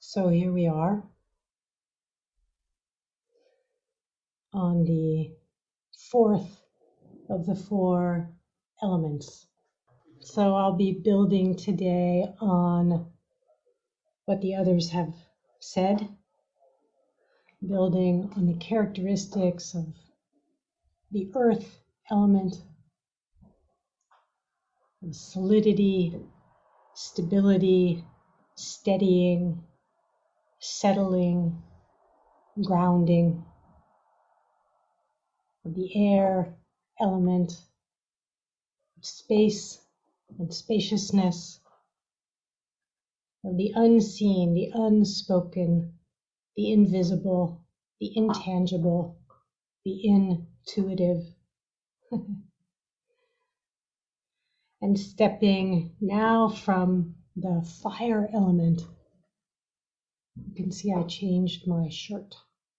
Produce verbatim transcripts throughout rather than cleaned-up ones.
So here we are on the fourth of the four elements. So I'll be building today on what the others have said, building on the characteristics of the earth element, of solidity, stability, steadying, settling, grounding, of the air element, of space and spaciousness, of the unseen, the unspoken, the invisible, the intangible, the intuitive. And stepping now from the fire element. You can see I changed my shirt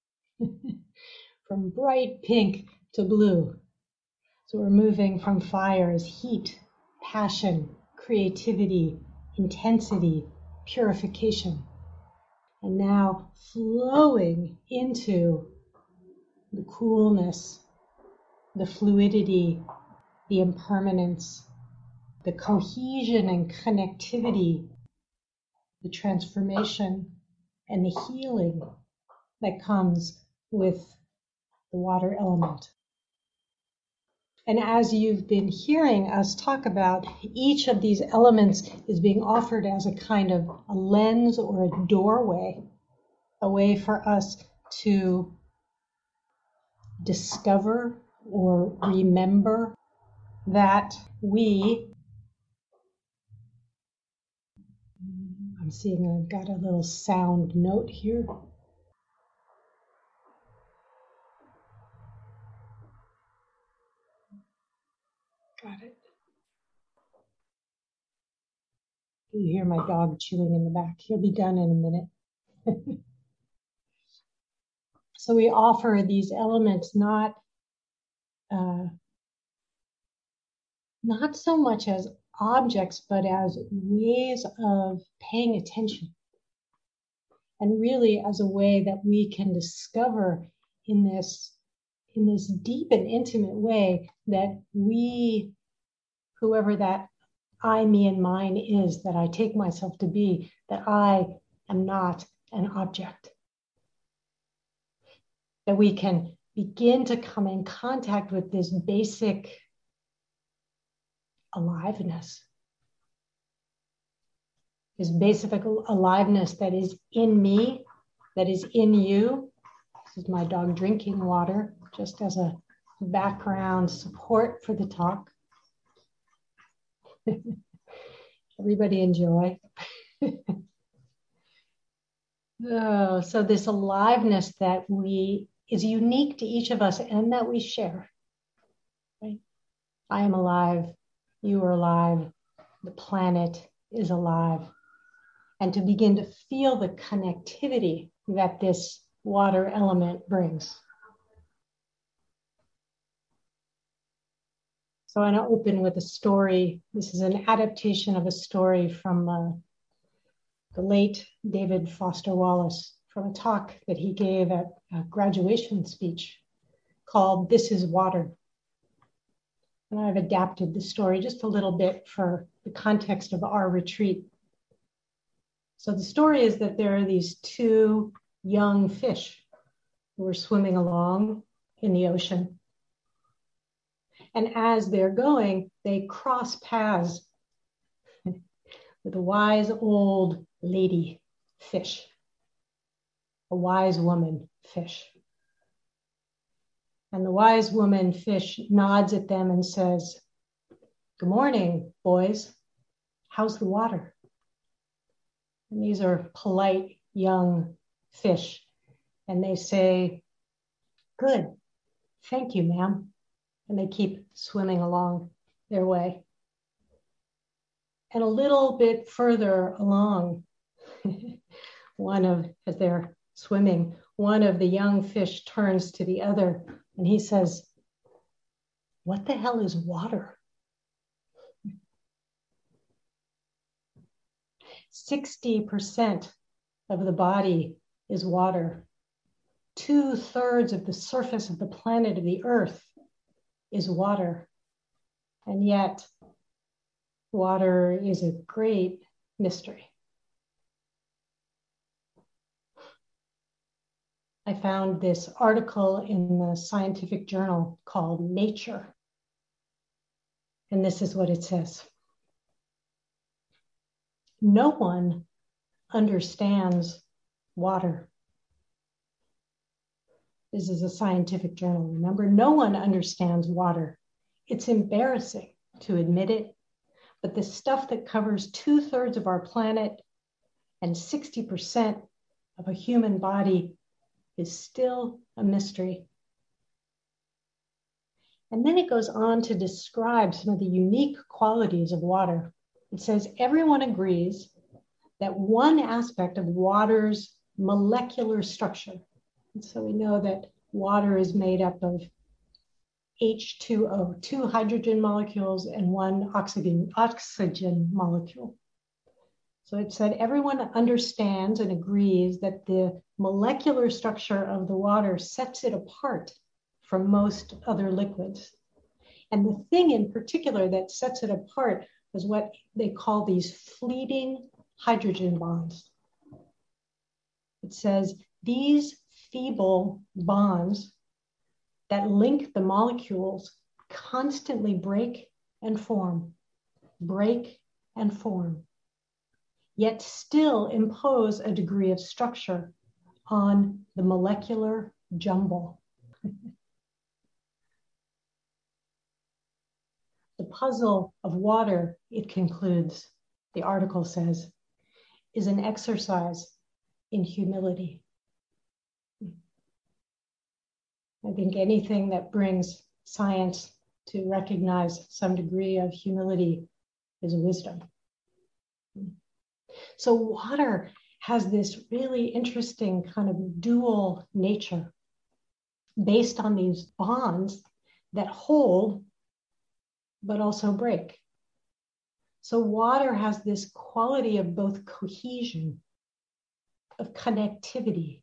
from bright pink to blue. So we're moving from fire as heat, passion, creativity, intensity, purification. And now flowing into the coolness, the fluidity, the impermanence, the cohesion and connectivity, the transformation and the healing that comes with the water element. And as you've been hearing us talk about, each of these elements is being offered as a kind of a lens or a doorway, a way for us to discover or remember that we, I'm seeing I've got a little sound note here. Got it. You hear my dog chewing in the back. He'll be done in a minute. So we offer these elements not, uh, not so much as objects, but as ways of paying attention. And really as a way that we can discover in this, in this deep and intimate way that we, whoever that I, me, and mine is, that I take myself to be, that I am not an object. That we can begin to come in contact with this basic aliveness. This basic aliveness that is in me, that is in you. This is my dog drinking water, just as a background support for the talk. Everybody enjoy. Oh, so this aliveness that we is unique to each of us and that we share. Right? I am alive, you are alive, the planet is alive. And to begin to feel the connectivity that this water element brings. So I'm going to open with a story. This is an adaptation of a story from uh, the late David Foster Wallace, from a talk that he gave at a graduation speech called This is Water. And I've adapted the story just a little bit for the context of our retreat. So the story is that there are these two young fish who are swimming along in the ocean. And as they're going, they cross paths with a wise old lady fish, a wise woman fish. And the wise woman fish nods at them and says, "Good morning, boys. How's the water?" And these are polite young fish. And they say, "Good. Thank you, ma'am." And they keep swimming along their way. And a little bit further along, one of, as they're swimming, one of the young fish turns to the other and he says, "What the hell is water?" sixty percent of the body is water. Two thirds of the surface of the planet of the earth is water. And yet, water is a great mystery. I found this article in the scientific journal called Nature. And this is what it says. No one understands water. This is a scientific journal, remember? No one understands water. It's embarrassing to admit it, but the stuff that covers two thirds of our planet and sixty percent of a human body is still a mystery. And then it goes on to describe some of the unique qualities of water. It says, everyone agrees that one aspect of water's molecular structure, and so we know that water is made up of H two O, two hydrogen molecules and one oxygen, oxygen molecule. So it said everyone understands and agrees that the molecular structure of the water sets it apart from most other liquids. And the thing in particular that sets it apart is what they call these fleeting hydrogen bonds. It says these feeble bonds that link the molecules constantly break and form, break and form, yet still impose a degree of structure on the molecular jumble. The puzzle of water, it concludes, the article says, is an exercise in humility. I think anything that brings science to recognize some degree of humility is wisdom. So water has this really interesting kind of dual nature based on these bonds that hold but also break. So water has this quality of both cohesion, of connectivity,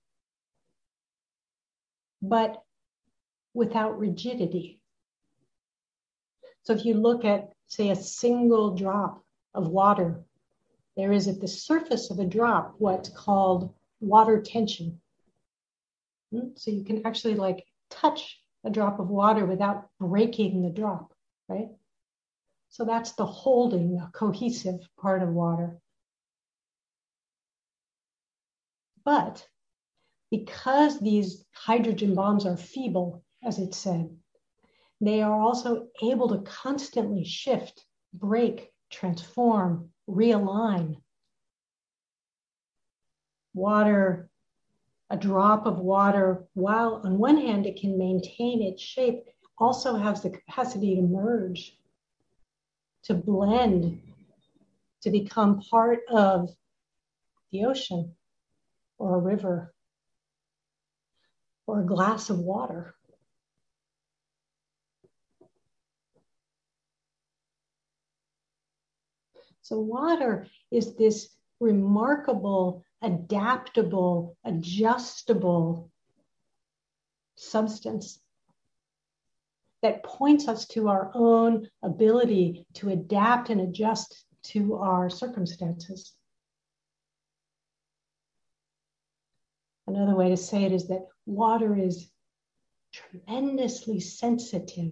but without rigidity. So if you look at, say, a single drop of water, there is at the surface of a drop what's called water tension. So you can actually like touch a drop of water without breaking the drop, right? So that's the holding, the cohesive part of water. But because these hydrogen bonds are feeble, as it said, they are also able to constantly shift, break, transform, realign. Water, a drop of water, while on one hand it can maintain its shape, also has the capacity to merge, to blend, to become part of the ocean or a river or a glass of water. So water is this remarkable, adaptable, adjustable substance that points us to our own ability to adapt and adjust to our circumstances. Another way to say it is that water is tremendously sensitive.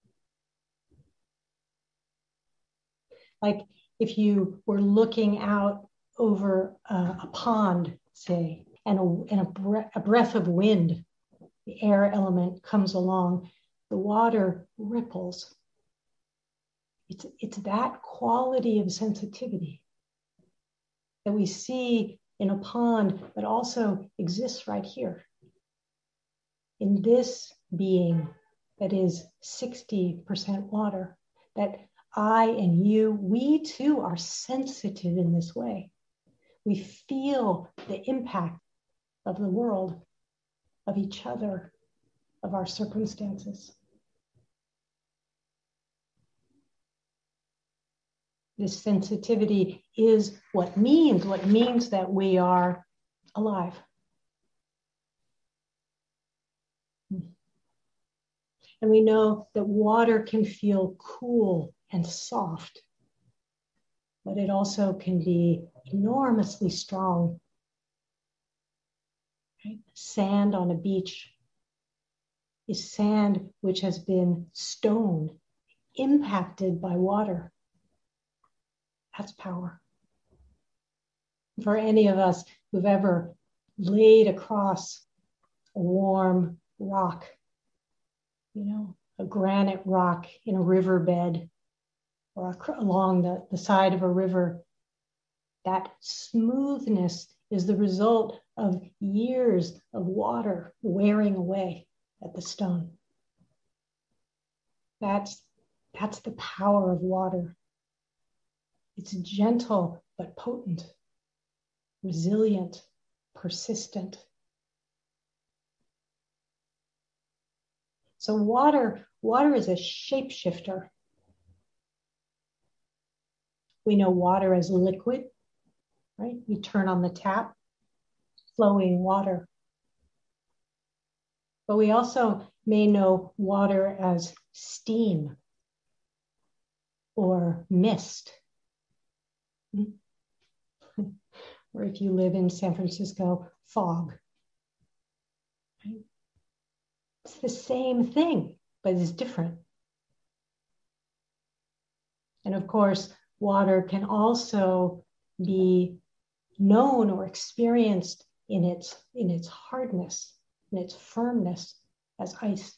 Like if you were looking out over a, a pond, say, and, a, and a, bre- a breath of wind, the air element comes along, the water ripples. It's, it's that quality of sensitivity that we see in a pond, but also exists right here. In this being that is sixty percent water, that I and you, we too are sensitive in this way. We feel the impact of the world, of each other, of our circumstances. This sensitivity is what means, what means that we are alive. And we know that water can feel cool and soft, but it also can be enormously strong. Right? Sand on a beach is sand which has been stone, impacted by water. That's power. For any of us who've ever laid across a warm rock, you know, a granite rock in a riverbed or along the, the side of a river, that smoothness is the result of years of water wearing away at the stone. That's, that's the power of water. It's gentle but potent, resilient, persistent. So water, water is a shapeshifter. We know water as liquid, right? You turn on the tap, flowing water. But we also may know water as steam or mist. Or if you live in San Francisco, fog. Right? It's the same thing, but it's different. And of course, water can also be known or experienced in its, in its hardness, in its firmness as ice.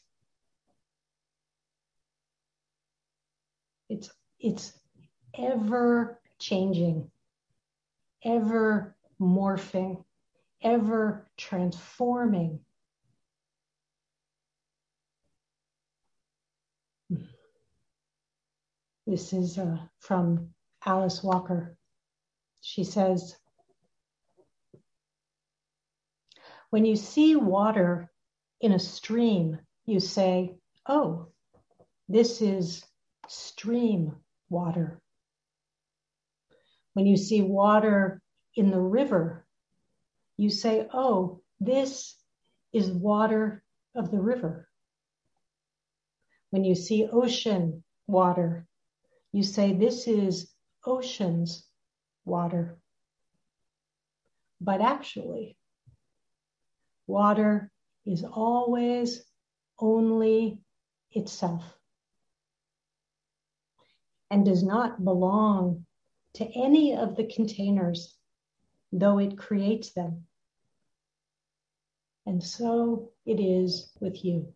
It's, it's ever changing, ever morphing, ever transforming. This is uh, from Alice Walker. She says, when you see water in a stream, you say, oh, this is stream water. When you see water in the river, you say, oh, this is water of the river. When you see ocean water, you say, this is ocean's water. But actually, water is always only itself and does not belong to any of the containers, though it creates them. And so it is with you.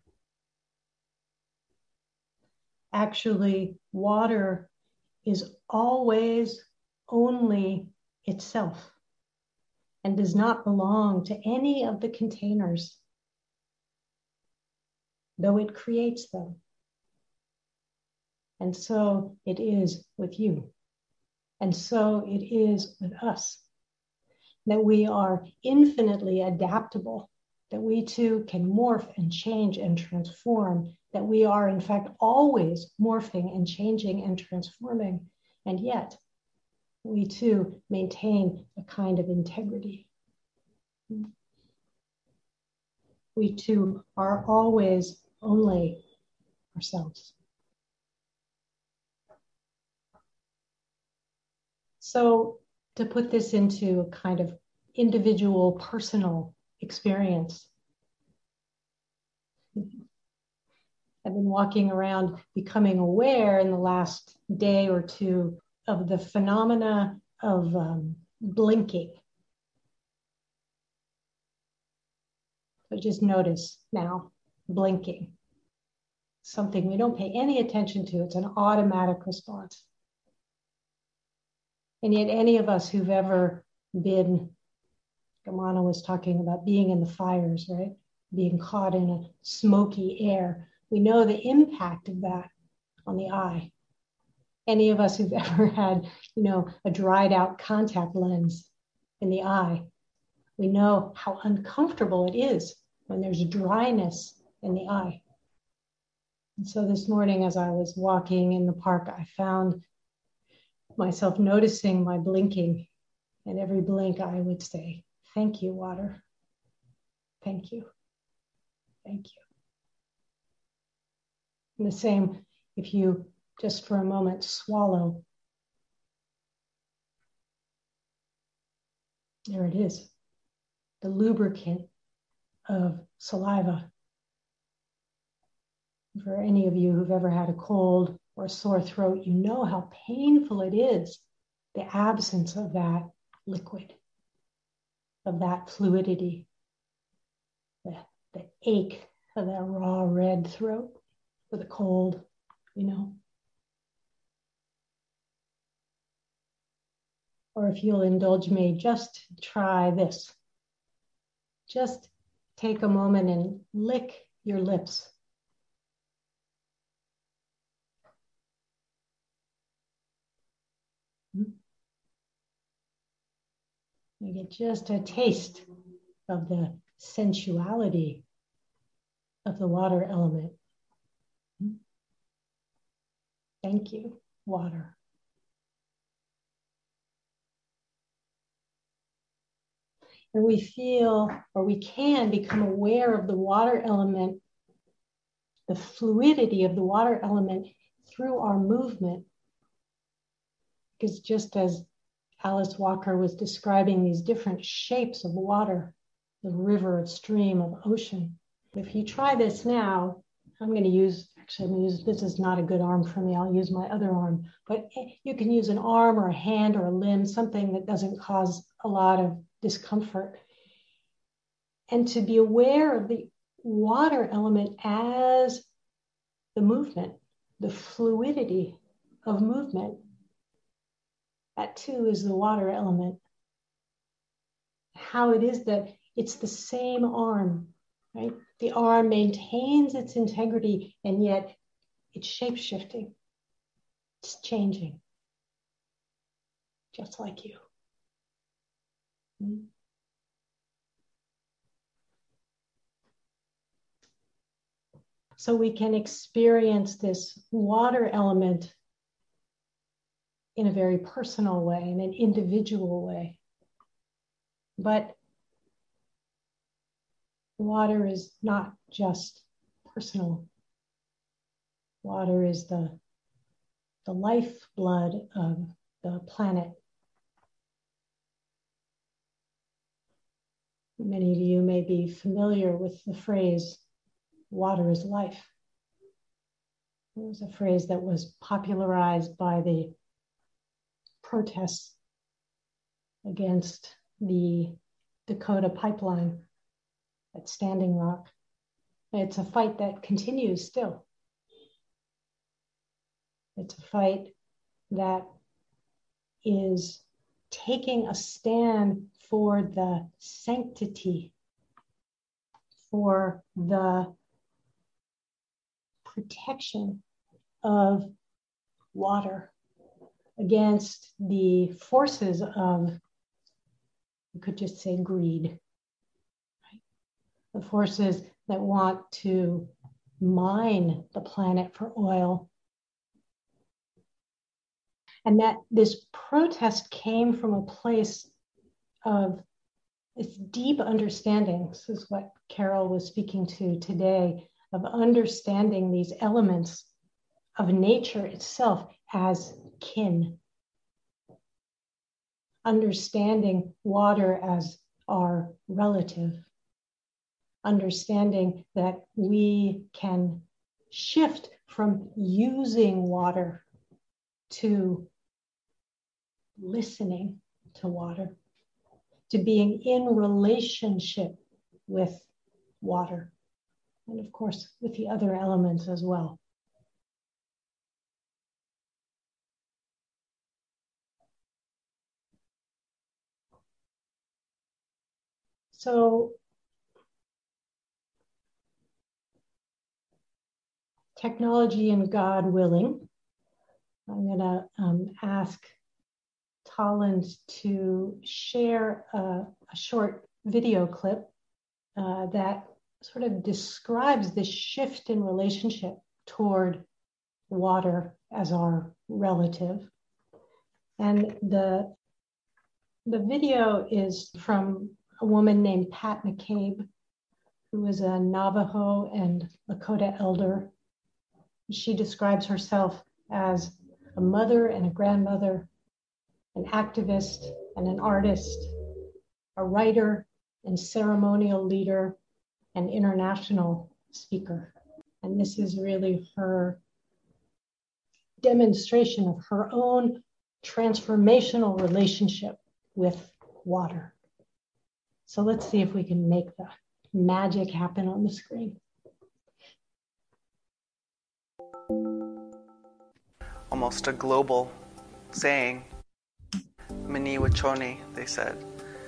Actually, water is always only itself and does not belong to any of the containers, though it creates them. And so it is with you. And so it is with us, that we are infinitely adaptable, that we too can morph and change and transform, that we are in fact always morphing and changing and transforming, and yet we too maintain a kind of integrity. We too are always only ourselves. So to put this into a kind of individual, personal experience, I've been walking around becoming aware in the last day or two of the phenomena of um, blinking. So just notice now, blinking. Something we don't pay any attention to. It's an automatic response. And yet any of us who've ever been, Gamana was talking about being in the fires, right? Being caught in a smoky air. We know the impact of that on the eye. Any of us who've ever had, you know, a dried out contact lens in the eye, we know how uncomfortable it is when there's dryness in the eye. And so this morning, as I was walking in the park, I found myself noticing my blinking. And every blink I would say, Thank you, water. Thank you. Thank you. And the same, if you just for a moment swallow. There it is, the lubricant of saliva. For any of you who've ever had a cold or a sore throat, you know how painful it is, the absence of that liquid, of that fluidity, the, the ache of that raw red throat with a cold, you know. Or if you'll indulge me, just try this. Just take a moment and lick your lips. You get just a taste of the sensuality of the water element. Thank you, water. And we feel, or we can become aware of the water element, the fluidity of the water element through our movement. Because just as Alice Walker was describing these different shapes of water, the river, of stream, of ocean. If you try this now, I'm going to use, actually, I'm going to use, this is not a good arm for me. I'll use my other arm. But you can use an arm or a hand or a limb, something that doesn't cause a lot of discomfort. And to be aware of the water element as the movement, the fluidity of movement. That too is the water element. How it is that it's the same arm, right? The arm maintains its integrity and yet it's shape-shifting. It's changing. Just like you. Mm-hmm. So we can experience this water element in a very personal way, in an individual way. But water is not just personal. Water is the, the lifeblood of the planet. Many of you may be familiar with the phrase, water is life. It was a phrase that was popularized by the protests against the Dakota pipeline at Standing Rock. It's a fight that continues still. It's a fight that is taking a stand for the sanctity, for the protection of water against the forces of, you could just say, greed, right? The forces that want to mine the planet for oil. And that this protest came from a place of this deep understanding. This is what Carol was speaking to today, of understanding these elements of nature itself as kin. Understanding water as our relative. Understanding that we can shift from using water to listening to water, to being in relationship with water, and of course with the other elements as well. So technology and God willing, I'm going to um, ask Tolland to share a, a short video clip uh, that sort of describes this shift in relationship toward water as our relative. And the, the video is from a woman named Pat McCabe, who was a Navajo and Lakota elder. She describes herself as a mother and a grandmother, an activist and an artist, a writer and ceremonial leader, and international speaker. And this is really her demonstration of her own transformational relationship with water. So let's see if we can make the magic happen on the screen. Almost a global saying, Mani Wachoni, they said.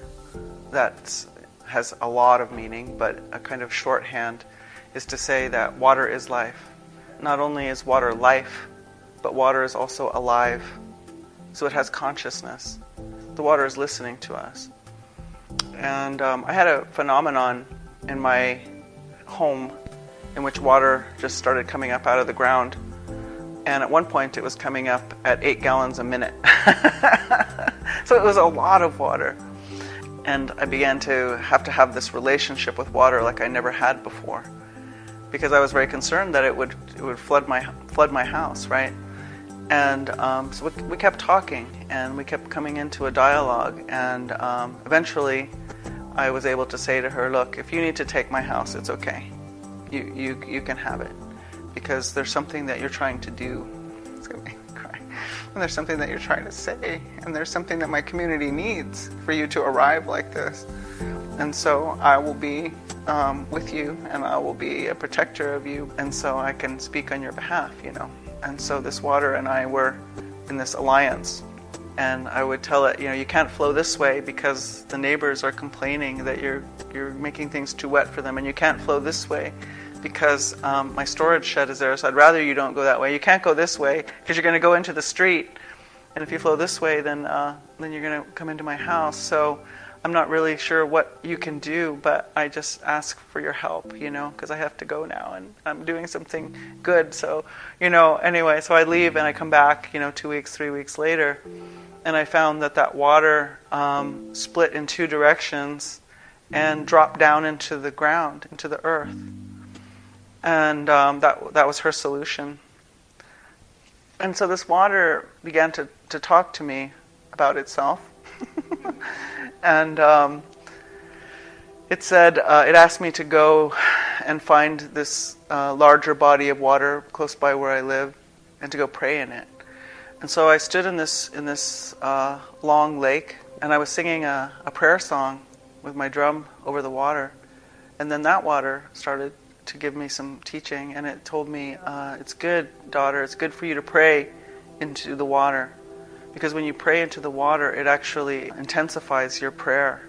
That has a lot of meaning, but a kind of shorthand is to say that water is life. Not only is water life, but water is also alive. So it has consciousness. The water is listening to us. And um, I had a phenomenon in my home in which water just started coming up out of the ground. And at one point it was coming up at eight gallons a minute. So it was a lot of water. And I began to have to have this relationship with water like I never had before. Because I was very concerned that it would it would flood my flood my house, right? And um, so we, we kept talking, and we kept coming into a dialogue. And um, eventually I was able to say to her, look, if you need to take my house, it's okay. You you you can have it. Because there's something that you're trying to do. It's going to make me cry. And there's something that you're trying to say. And there's something that my community needs for you to arrive like this. And so I will be um, with you, and I will be a protector of you. And so I can speak on your behalf, you know. And so this water and I were in this alliance. And I would tell it, you know, you can't flow this way because the neighbors are complaining that you're you're making things too wet for them. And you can't flow this way because um, my storage shed is there, so I'd rather you don't go that way. You can't go this way because you're going to go into the street, and if you flow this way, then uh, then you're going to come into my house. So I'm not really sure what you can do, but I just ask for your help, you know, because I have to go now, and I'm doing something good. So, you know, anyway, so I leave and I come back, you know, two weeks, three weeks later, and I found that that water um, split in two directions and dropped down into the ground, into the earth. And um, that that was her solution. And so this water began to, to talk to me about itself. and um, it said, uh, it asked me to go and find this uh, larger body of water close by where I live and to go pray in it. And so I stood in this in this uh, long lake, and I was singing a, a prayer song with my drum over the water. And then that water started to give me some teaching, and it told me, uh, it's good, daughter, it's good for you to pray into the water. Because when you pray into the water, it actually intensifies your prayer.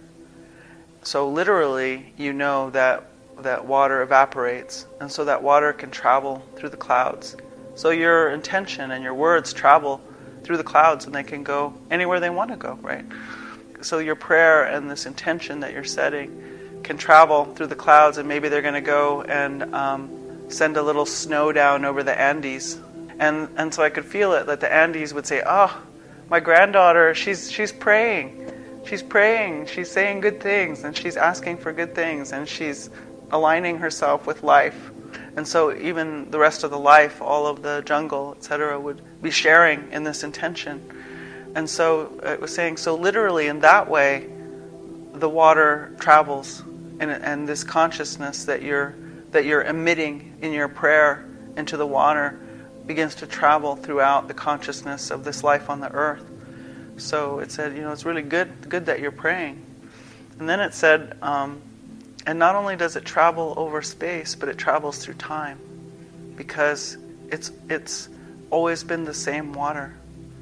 So literally, you know that that water evaporates, and so that water can travel through the clouds. So your intention and your words travel through the clouds, and they can go anywhere they want to go, right? So your prayer and this intention that you're setting can travel through the clouds, and maybe they're going to go and um, send a little snow down over the Andes. And and so I could feel it, that the Andes would say, oh, my granddaughter, she's she's praying. She's praying. She's saying good things, and she's asking for good things, and she's aligning herself with life. And so even the rest of the life, all of the jungle, et cetera, would be sharing in this intention. And so it was saying, so literally in that way, the water travels. And, and this consciousness that you're that you're emitting in your prayer into the water begins to travel throughout the consciousness of this life on the earth. So it said, you know, it's really good good that you're praying. And then it said, um, and not only does it travel over space, but it travels through time, because it's it's always been the same water.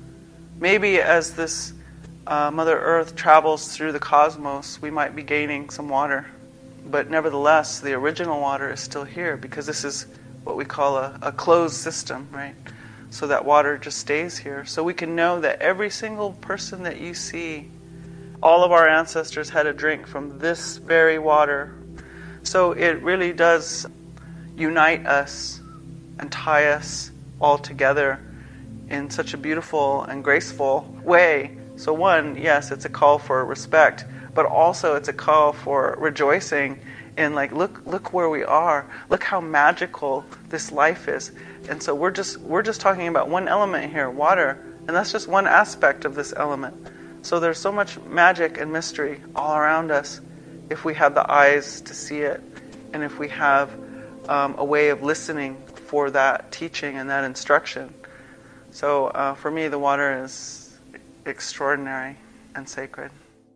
Maybe as this uh, Mother Earth travels through the cosmos, we might be gaining some water. But nevertheless, the original water is still here, because this is what we call a, a closed system, right? So that water just stays here. So we can know that every single person that you see, all of our ancestors had a drink from this very water. So it really does unite us and tie us all together in such a beautiful and graceful way. So one, yes, it's a call for respect, but also it's a call for rejoicing in like, look, look where we are. Look how magical this life is. And so we're just we're just talking about one element here, water, and that's just one aspect of this element. So there's so much magic and mystery all around us if we have the eyes to see it, and if we have um, a way of listening for that teaching and that instruction. So uh, for me, the water is extraordinary and sacred.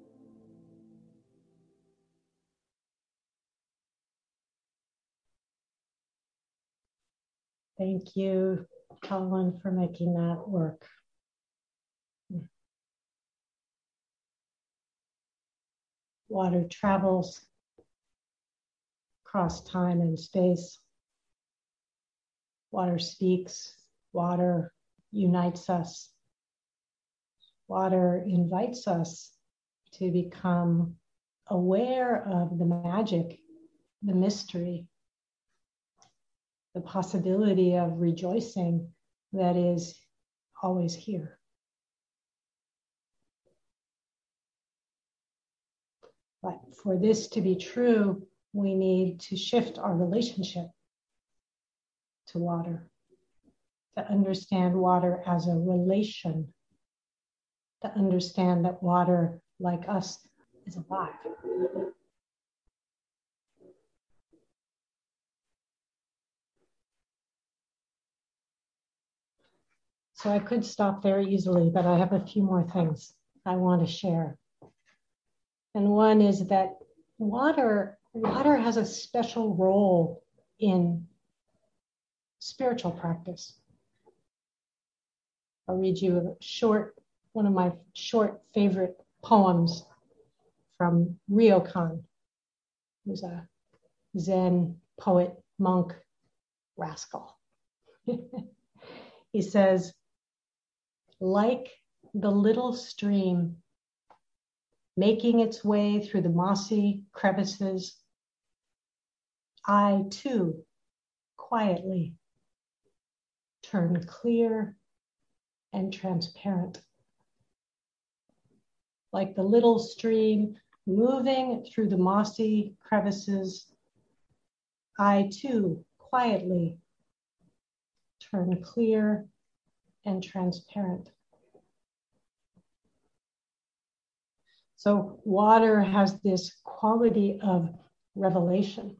Thank you, Colin, for making that work. Water travels across time and space. Water speaks. Water unites us. Water invites us to become aware of the magic, the mystery, the possibility of rejoicing that is always here. But for this to be true, we need to shift our relationship to water, to understand water as a relation, to understand that water, like us, is alive. So I could stop there easily, but I have a few more things I want to share. And one is that water, water has a special role in spiritual practice. I'll read you a short, one of my short favorite poems from Ryokan, who's a Zen poet, monk, rascal. He says, like the little stream making its way through the mossy crevices, I too quietly turn clear and transparent. Like the little stream moving through the mossy crevices, I too quietly turn clear and transparent. So water has this quality of revelation,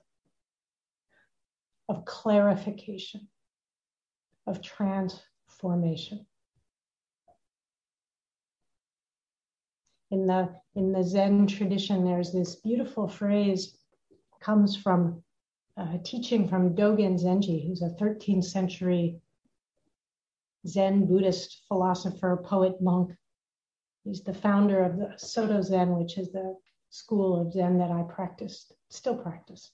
of clarification, of transformation. In the, in the Zen tradition, there's this beautiful phrase, comes from a teaching from Dogen Zenji, who's a thirteenth century Zen Buddhist philosopher, poet, monk. He's the founder of the Soto Zen, which is the school of Zen that I practiced, still practice.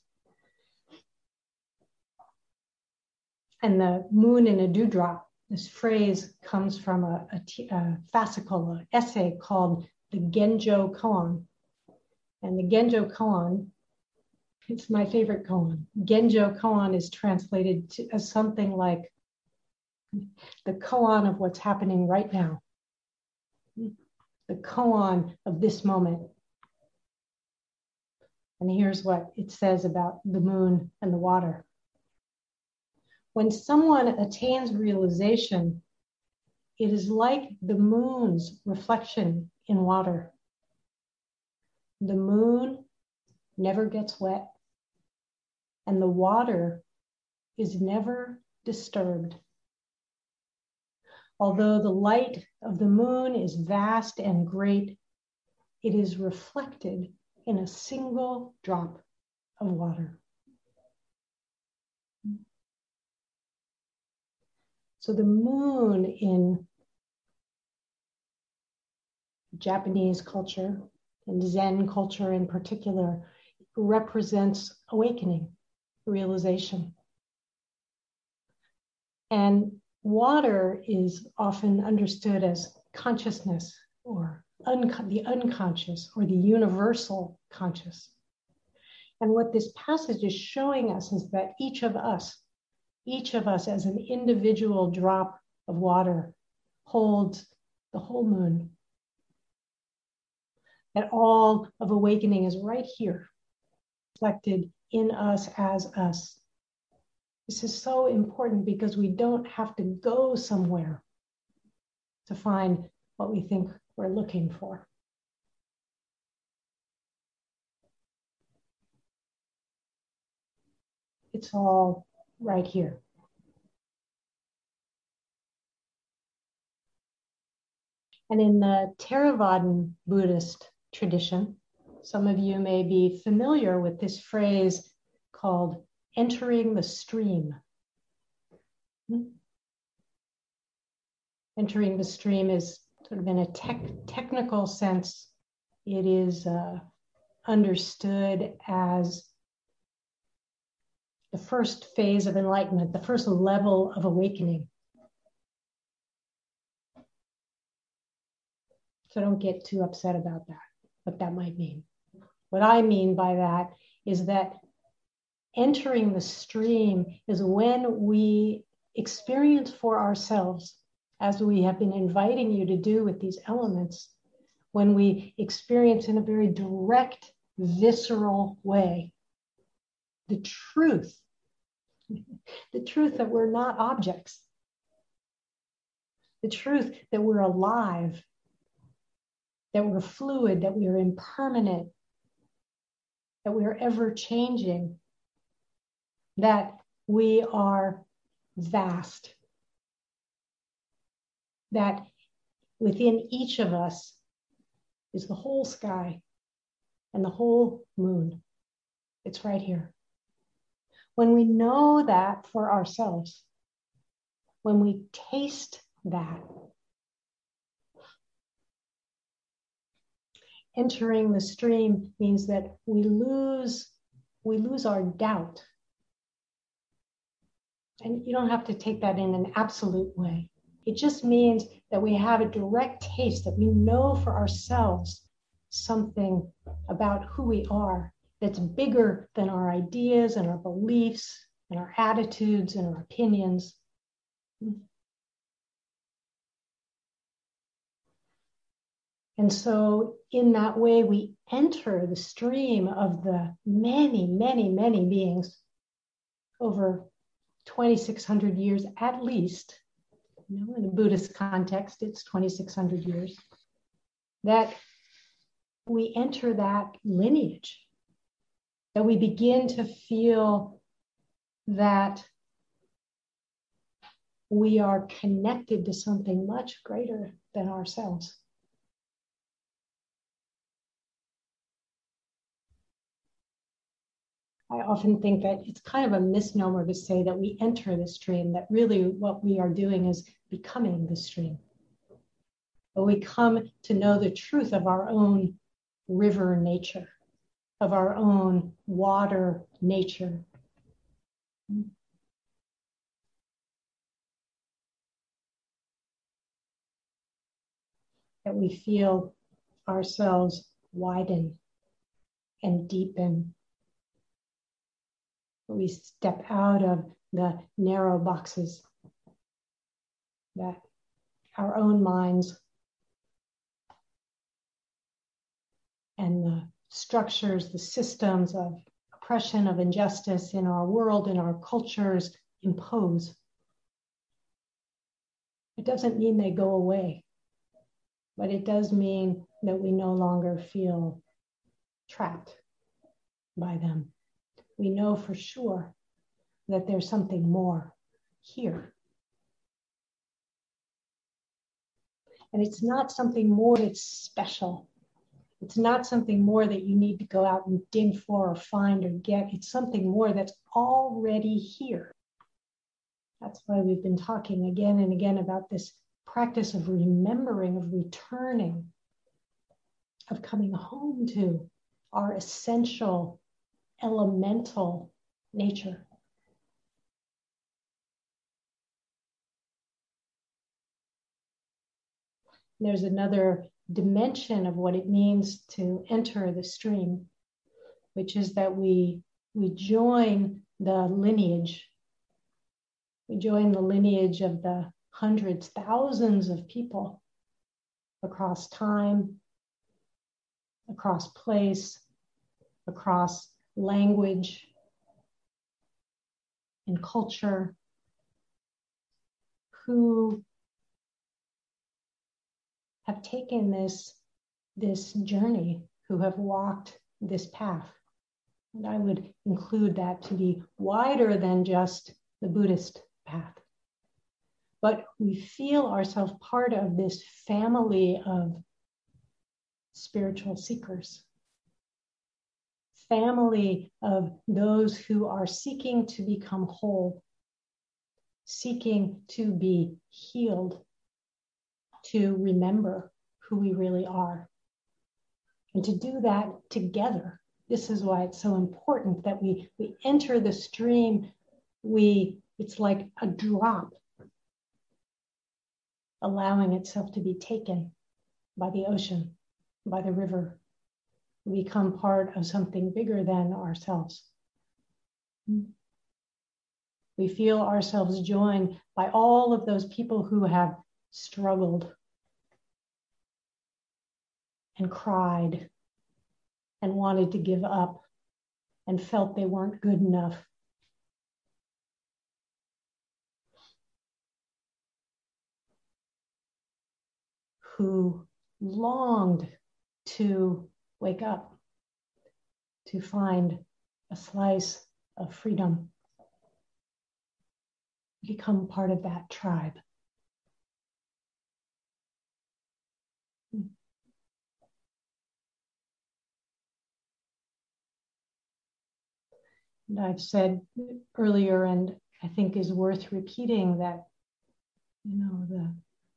And the moon in a dewdrop, this phrase comes from a, a, a fascicle, an essay called the Genjo Koan. And the Genjo Koan, it's my favorite koan. Genjo Koan is translated to, as something like the koan of what's happening right now. The koan of this moment. And here's what it says about the moon and the water. When someone attains realization, it is like the moon's reflection in water. The moon never gets wet, and the water is never disturbed. Although the light of the moon is vast and great, it is reflected in a single drop of water. So the moon in Japanese culture, and Zen culture in particular, represents awakening, realization. And water is often understood as consciousness, or un- the unconscious, or the universal conscious. And what this passage is showing us is that each of us, each of us as an individual drop of water, holds the whole moon. that all of awakening is right here, reflected in us as us. This is so important because we don't have to go somewhere to find what we think we're looking for. It's all right here. And in the Theravadan Buddhist tradition, some of you may be familiar with this phrase called entering the stream. Entering the stream is sort of in a tech, technical sense, it is uh, understood as the first phase of enlightenment, the first level of awakening. So don't get too upset about that, what that might mean. What I mean by that is that entering the stream is when we experience for ourselves, as we have been inviting you to do with these elements, when we experience in a very direct, visceral way the truth, the truth that we're not objects, the truth that we're alive, that we're fluid, that we are impermanent, that we are ever changing, that we are vast, that within each of us is the whole sky and the whole moon. It's right here. When we know that for ourselves, when we taste that, entering the stream means that we lose, we lose our doubt. And you don't have to take that in an absolute way. It just means that we have a direct taste, that we know for ourselves something about who we are that's bigger than our ideas and our beliefs and our attitudes and our opinions. And so in that way, we enter the stream of the many, many, many beings over twenty-six hundred years at least. You know, in a Buddhist context, it's twenty-six hundred years. That we enter that lineage, that we begin to feel that we are connected to something much greater than ourselves. I often think that it's kind of a misnomer to say that we enter the stream, that really what we are doing is becoming the stream. But we come to know the truth of our own river nature, of our own water nature. That we feel ourselves widen and deepen. We step out of the narrow boxes that our own minds and the structures, the systems of oppression, of injustice in our world, in our cultures impose. It doesn't mean they go away, but it does mean that we no longer feel trapped by them. We know for sure that there's something more here. And it's not something more that's special. It's not something more that you need to go out and dig for or find or get. It's something more that's already here. That's why we've been talking again and again about this practice of remembering, of returning, of coming home to our essential elemental nature. There's another dimension of what it means to enter the stream, which is that we, we join the lineage. We join the lineage of the hundreds, thousands of people across time, across place, across language and culture, who have taken this, this journey, who have walked this path. And I would include that to be wider than just the Buddhist path. But we feel ourselves part of this family of spiritual seekers, family of those who are seeking to become whole, seeking to be healed, to remember who we really are. And to do that together. This is why it's so important that we, we enter the stream. We, it's like a drop allowing itself to be taken by the ocean, by the river. We become part of something bigger than ourselves. We feel ourselves joined by all of those people who have struggled and cried and wanted to give up and felt they weren't good enough. Who longed to wake up, to find a slice of freedom, become part of that tribe. And I've said earlier, and I think is worth repeating, that, you know, the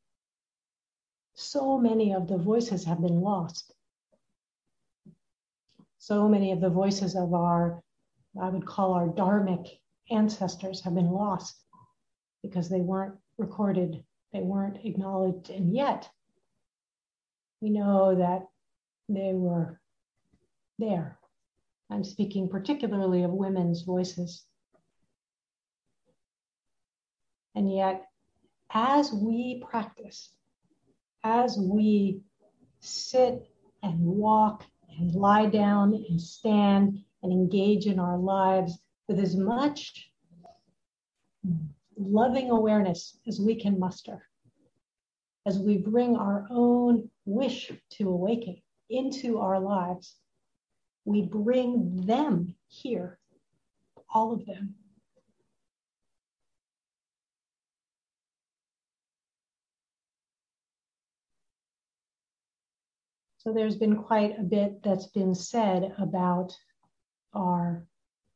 so many of the voices have been lost. So many of the voices of our, I would call our dharmic ancestors, have been lost because they weren't recorded, they weren't acknowledged, and yet we know that they were there. I'm speaking particularly of women's voices. And yet, as we practice, as we sit and walk and lie down and stand and engage in our lives with as much loving awareness as we can muster, as we bring our own wish to awaken into our lives, we bring them here, all of them. So there's been quite a bit that's been said about our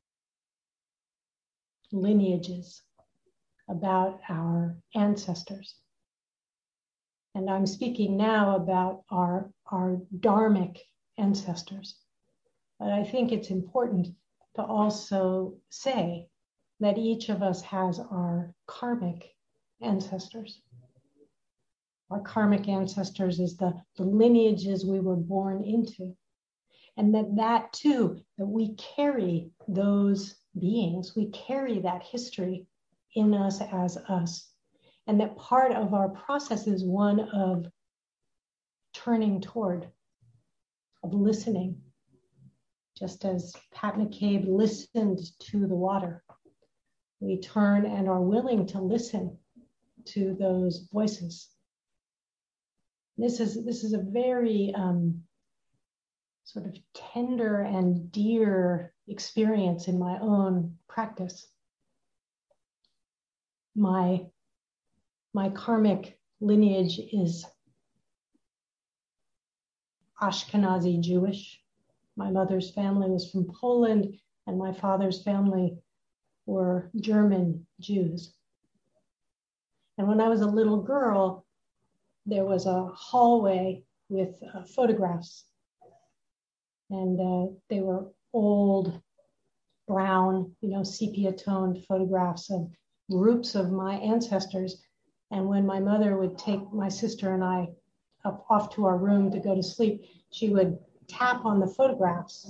lineages, about our ancestors. And I'm speaking now about our, our dharmic ancestors. But I think it's important to also say that each of us has our karmic ancestors. Our karmic ancestors is the, the lineages we were born into. And that that too, that we carry those beings, we carry that history in us as us. And that part of our process is one of turning toward, of listening. Just as Pat McCabe listened to the water, we turn and are willing to listen to those voices. This is, this is a very um, sort of tender and dear experience in my own practice. My, my karmic lineage is Ashkenazi Jewish. My mother's family was from Poland, and my father's family were German Jews. And when I was a little girl, there was a hallway with uh, photographs. And uh, they were old, brown, you know, sepia-toned photographs of groups of my ancestors. And when my mother would take my sister and I up off to our room to go to sleep, she would tap on the photographs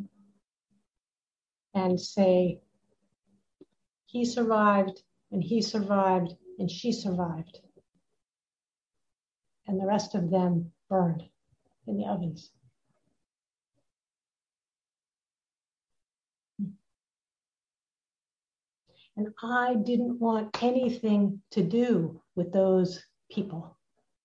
and say, he survived, and he survived, and she survived. And the rest of them burned in the ovens. And I didn't want anything to do with those people.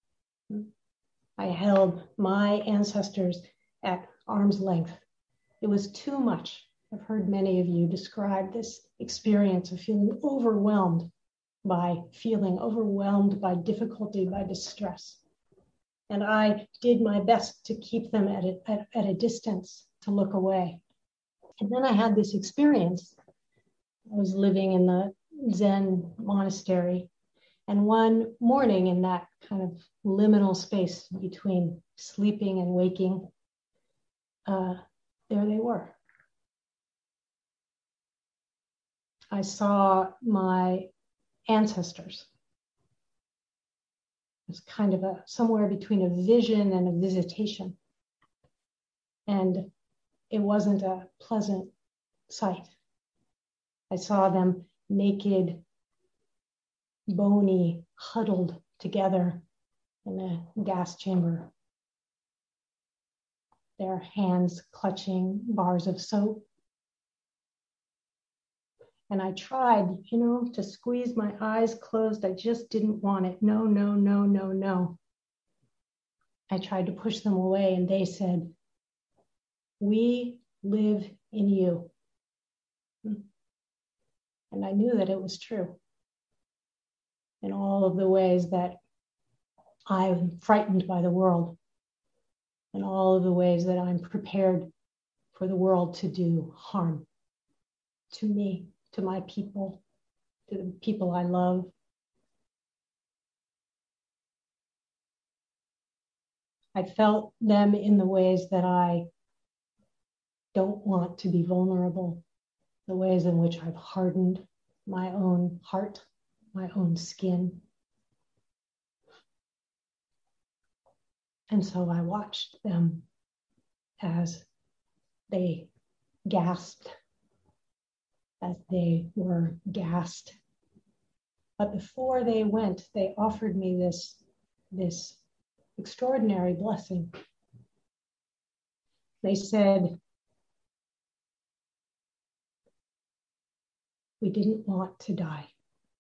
I held my ancestors at arm's length. It was too much. I've heard many of you describe this experience of feeling overwhelmed by feeling, overwhelmed by difficulty, by distress. And I did my best to keep them at a, at, at a distance, to look away. And then I had this experience. I was living in the Zen monastery. And one morning, in that kind of liminal space between sleeping and waking, uh, there they were. I saw my ancestors. It was kind of a somewhere between a vision and a visitation. And it wasn't a pleasant sight. I saw them naked, bony, huddled together in a gas chamber. Their hands clutching bars of soap. And I tried, you know, to squeeze my eyes closed. I just didn't want it. No, no, no, no, no. I tried to push them away, and they said, "We live in you." And I knew that it was true. In all of the ways that I'm frightened by the world, in all of the ways that I'm prepared for the world to do harm to me, to my people, to the people I love. I felt them in the ways that I don't want to be vulnerable, the ways in which I've hardened my own heart, my own skin. And so I watched them as they gasped, as they were gassed. But before they went, they offered me this, this extraordinary blessing. They said, "We didn't want to die."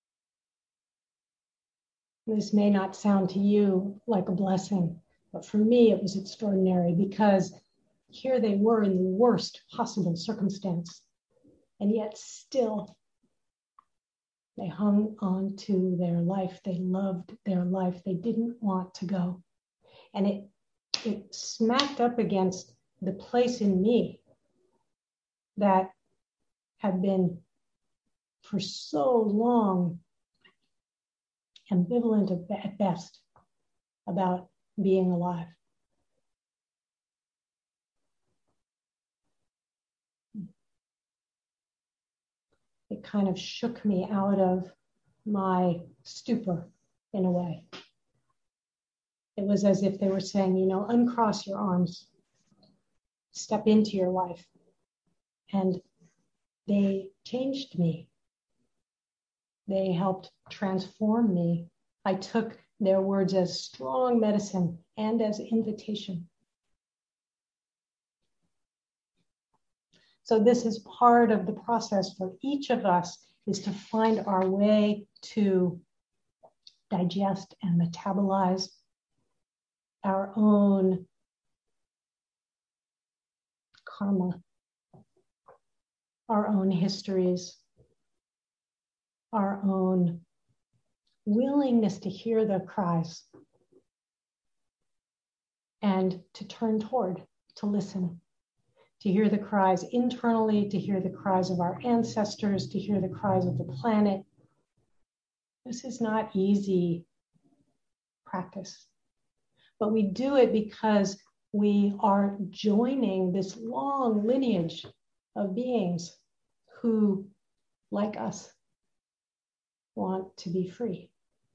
This may not sound to you like a blessing, but for me it was extraordinary, because here they were in the worst possible circumstance, and yet still they hung on to their life. They loved their life. They didn't want to go. And it, it smacked up against the place in me that had been for so long ambivalent at best about being alive. It kind of shook me out of my stupor in a way. It was as if they were saying, you know, uncross your arms, step into your life. And they changed me. They helped transform me. I took their words as strong medicine and as invitation. So this is part of the process for each of us, is to find our way to digest and metabolize our own karma, our own histories, our own willingness to hear the cries and to turn toward, to listen, to hear the cries internally, to hear the cries of our ancestors, to hear the cries of the planet. This is not easy practice, but we do it because we are joining this long lineage of beings who, like us, want to be free.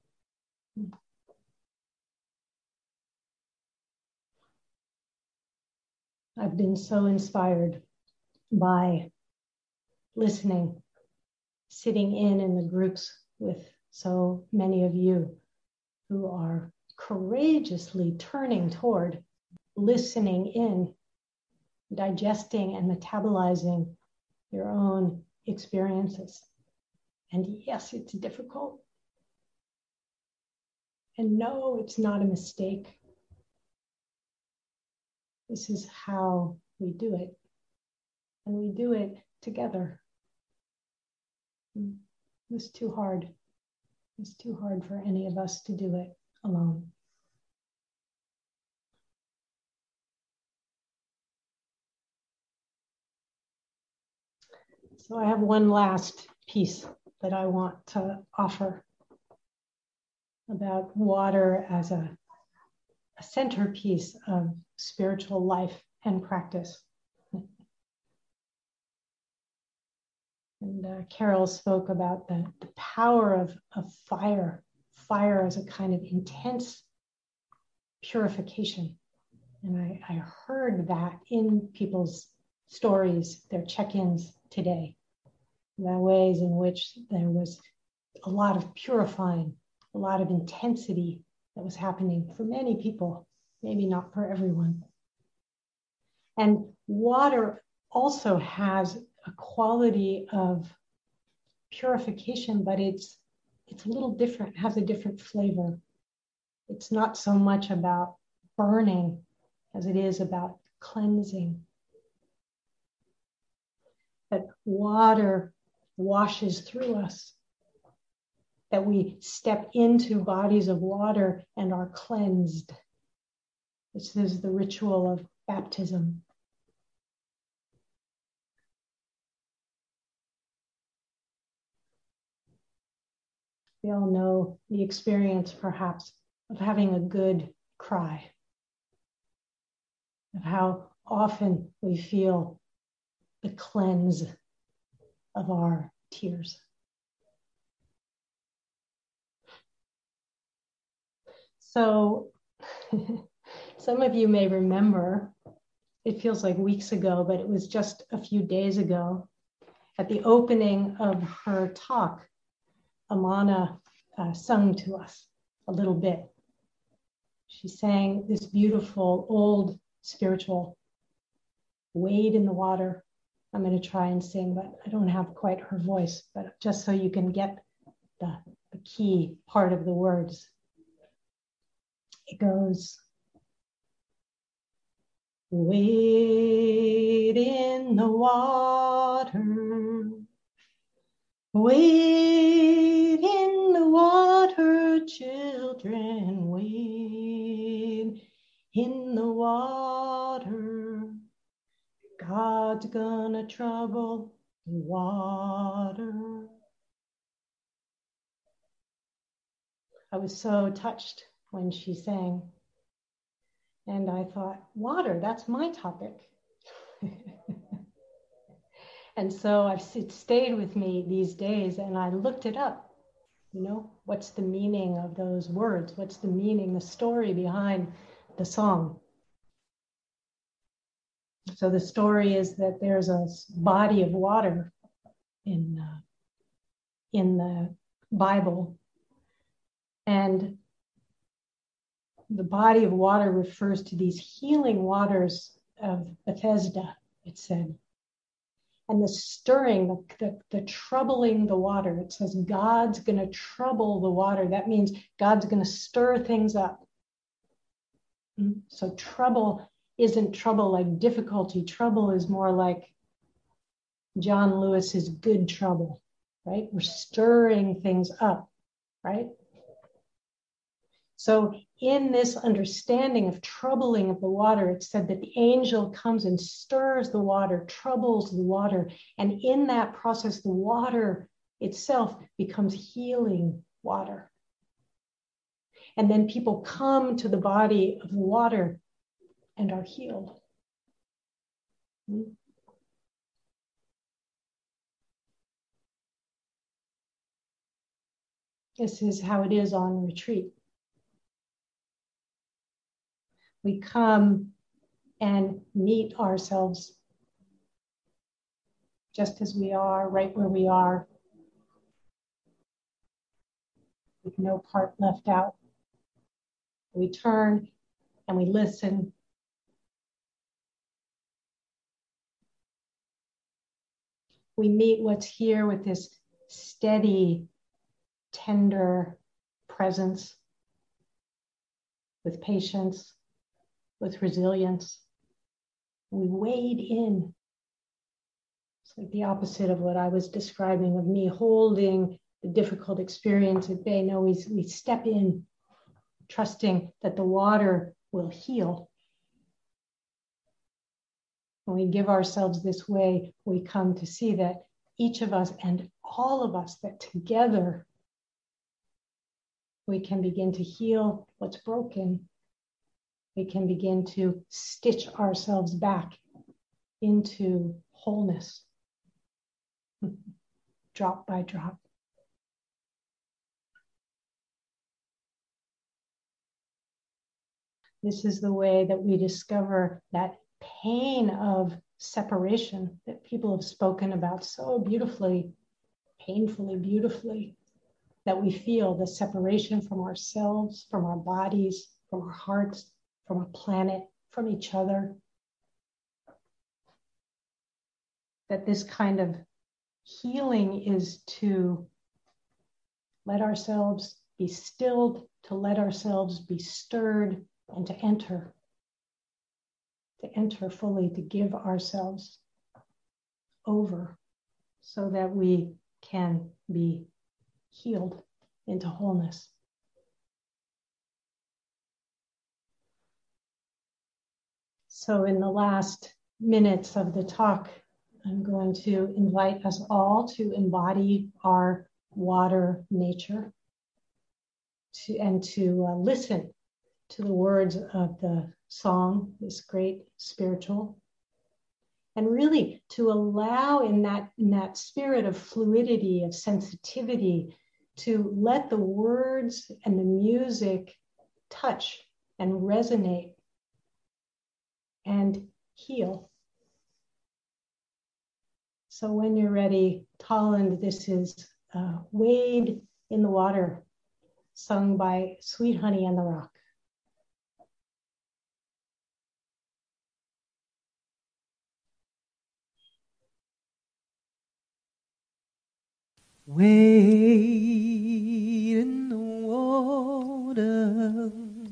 I've been so inspired by listening, sitting in in the groups with so many of you who are courageously turning toward listening in, digesting and metabolizing your own experiences, And yes, it's difficult. And no, it's not a mistake. This is how we do it. And we do it together. It was too hard. It was too hard for any of us to do it alone. So I have one last piece that I want to offer about water as a, a centerpiece of spiritual life and practice. And uh, Carol spoke about the, the power of, of fire, fire as a kind of intense purification. And I, I heard that in people's stories, their check-ins today, the ways in which there was a lot of purifying, a lot of intensity that was happening for many people, maybe not for everyone. And water also has a quality of purification, but it's it's a little different, has a different flavor. It's not so much about burning as it is about cleansing. That water washes through us, that we step into bodies of water and are cleansed. This is the ritual of baptism. We all know the experience, perhaps, of having a good cry, of how often we feel the cleanse of our tears. So some of you may remember, it feels like weeks ago, but it was just a few days ago, at the opening of her talk, Amana uh, sung to us a little bit. She sang this beautiful old spiritual, Wade in the Water. I'm going to try and sing, but I don't have quite her voice, but just so you can get the, the key part of the words. It goes, wade in the water, wade in the water, children, wade in the water. God's gonna trouble the water. I was so touched when she sang. And I thought, water, that's my topic. And so I've, it stayed with me these days, and I looked it up. You know, what's the meaning of those words? What's the meaning, the story behind the song? So the story is that there's a body of water in, uh, in the Bible. And the body of water refers to these healing waters of Bethesda, it said. And the stirring, the, the, the troubling the water. It says God's going to trouble the water. That means God's going to stir things up. So trouble isn't trouble like difficulty. Trouble is more like John Lewis's good trouble, right? We're stirring things up, right? So in this understanding of troubling of the water, it said that the angel comes and stirs the water, troubles the water. And in that process, the water itself becomes healing water. And then people come to the body of the water and are healed. This is how it is on retreat. We come and meet ourselves just as we are, right where we are, with no part left out. We turn and we listen. We meet what's here with this steady, tender presence with patience, with resilience. We wade in. It's like the opposite of what I was describing of me holding the difficult experience at bay. No, we, we step in, trusting that the water will heal. When we give ourselves this way, we come to see that each of us and all of us, that together we can begin to heal what's broken. We can begin to stitch ourselves back into wholeness, drop by drop. This is the way that we discover that pain of separation that people have spoken about so beautifully, painfully, beautifully, that we feel the separation from ourselves, from our bodies, from our hearts, from our planet, from each other. That this kind of healing is to let ourselves be stilled, to let ourselves be stirred, and to enter. To enter fully, to give ourselves over so that we can be healed into wholeness. So in the last minutes of the talk, I'm going to invite us all to embody our water nature to, and to uh, listen to the words of the song, this great spiritual, and really to allow in that, in that spirit of fluidity, of sensitivity, to let the words and the music touch and resonate and heal. So when you're ready, Tolland, this is uh, Wade in the Water, sung by Sweet Honey and the Rock. Wade in the water,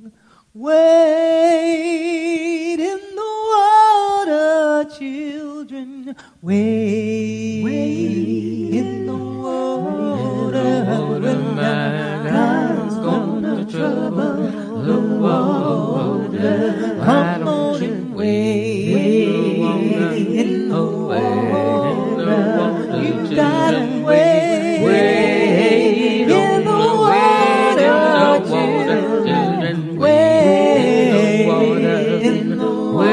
wade in the water, children, wade, wade in the water, when God's gonna trouble the water. Come on and wade, wade in the water, you gotta wade. Wade in the water, children. Wade in the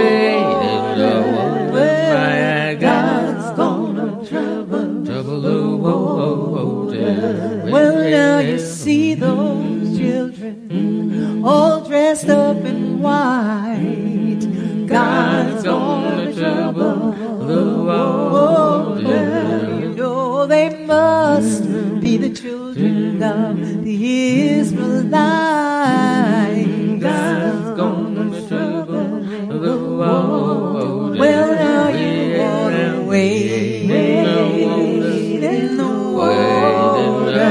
water. God's gonna trouble, trouble the water. Well, now you see those children all dressed up in white. God's gonna trouble the water. They must be the children of the Israelites. God's gonna trouble the water. Well, now you wanna wade in the water.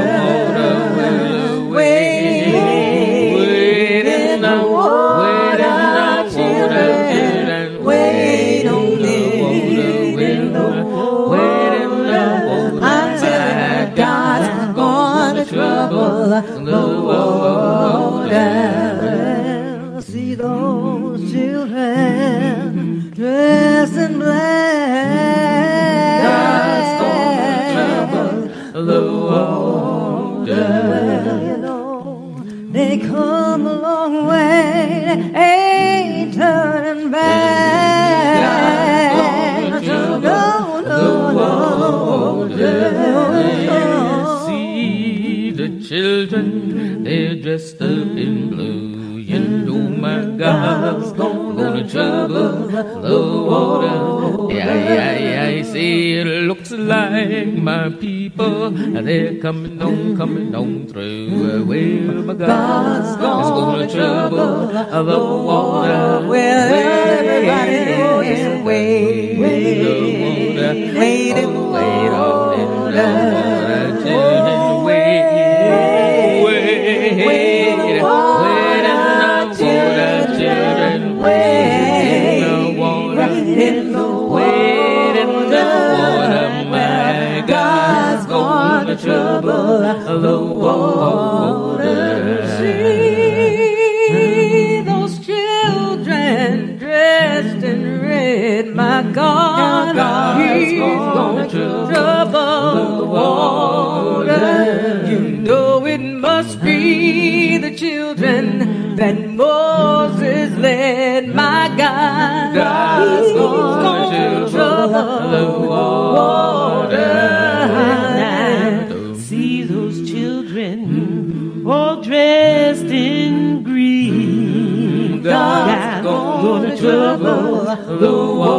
Wade in the water, children. Wade on in the water. Trouble the water. See those children dressed in black. God's gonna trouble the water. They come a long way, ain't turning back. God's gonna trouble the water. Children, they're dressed up in blue. You know my God's gonna trouble the water. Yeah, yeah, yeah, I see it looks like my people. They're coming on, coming on through. Well, my God's gonna trouble the water. Well, everybody knows wait, wait, wait, wait, wait on in the water. in the wade in the water. My God's gonna trouble the water. See those children dressed in red. My God, He's gonna trouble the water. You know it must be the children that Moses led. My God, God's gonna trouble the water. See those children all dressed in green. God's gonna trouble the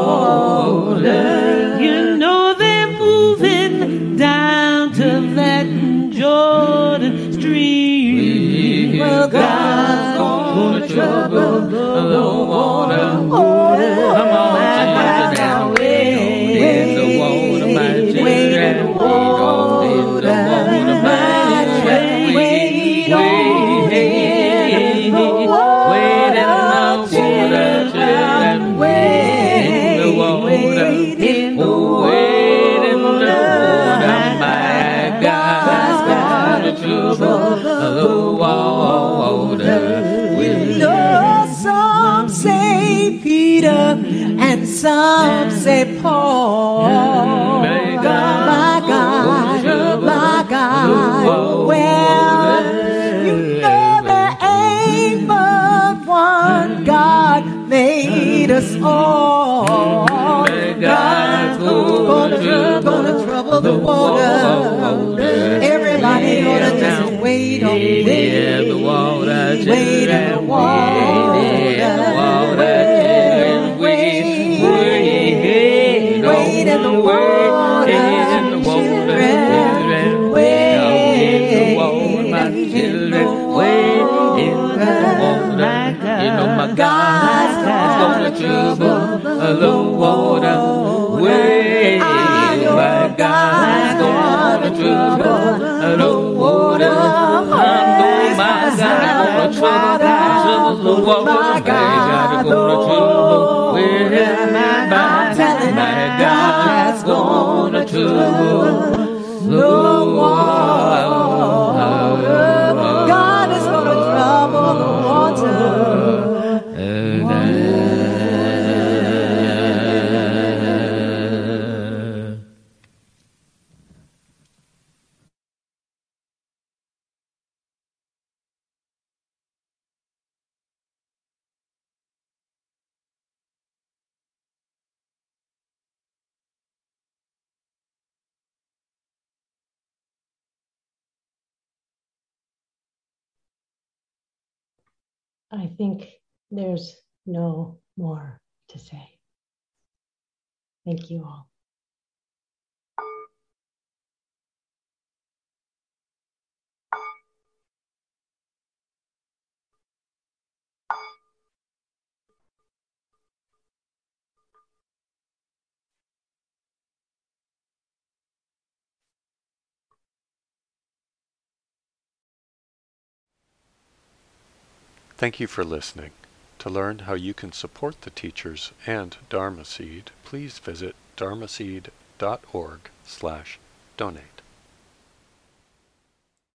water. You know they're moving down to that Jordan stream. Well, God's gonna trouble the water. Come on, children, down wade in the water, my children. Wade in the water, my children. Wade, wade, wade, wade in the water, children. Wade in the water, wade in the water, my God's gonna trouble the water. We know some say Peter and some say Paul. My God, my God, my God. Well, you know there ain't but one God made us all. God's gonna, gonna trouble the water. Everybody gonna just wait on wait in the water, wait in the water, wait in the water, wait, wait in the water, wait in the water, wait in the water, my children, wait in the water. You know my God's gonna trouble the water. Wait, my God's gonna trouble the water. I know my God's gonna trouble the water. My God's gonna trouble. Wait, my God's gonna trouble the water. God is gonna trouble the water. I think there's no more to say. Thank you all. Thank you for listening. To learn how you can support the teachers and Dharma Seed, please visit dharmaseed dot org slash donate.